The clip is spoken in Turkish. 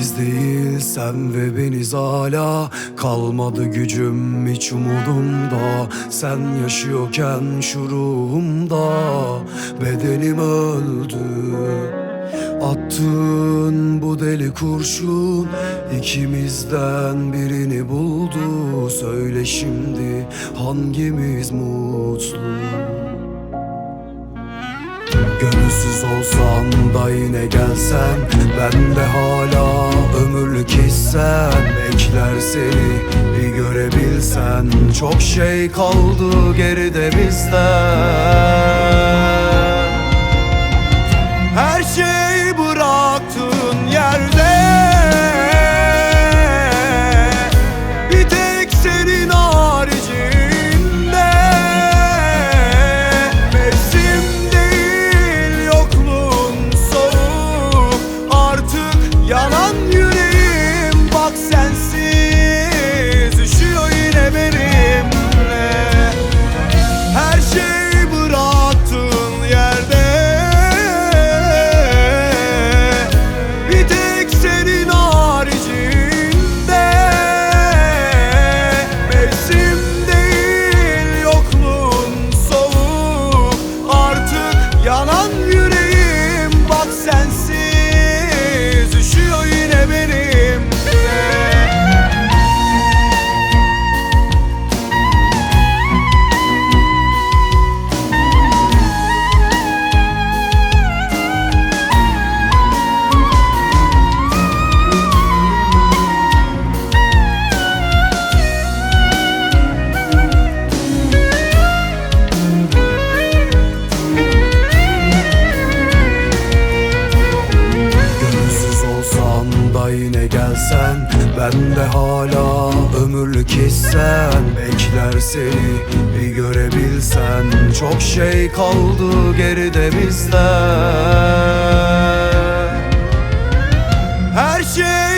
Biz değil sen ve beniz hala. Kalmadı gücüm hiç umudumda. Sen yaşıyorken şu ruhumda bedenim öldü. Attığın bu deli kurşun ikimizden birini buldu. Söyle şimdi hangimiz mutlu? Gönülsüz olsan da yine gelsen, ben de hala ömürlük hissen. Bekler seni bir görebilsen, çok şey kaldı geride bizden. Her şey bıraktığın yerde, bir tek senin haricinde. Mevsim değil yokluğun soğuk, artık yanan yüreğim. Bak sensiz üşüyor yine benimle. Her şey bıraktığın yerde, yanan yüreğim. Bak sensiz üşüyor yine benimle. Yine gelsen, ben de hala ömürlük hissen. Bekler seni bir görebilsen, çok şey kaldı geride bizden. Her şey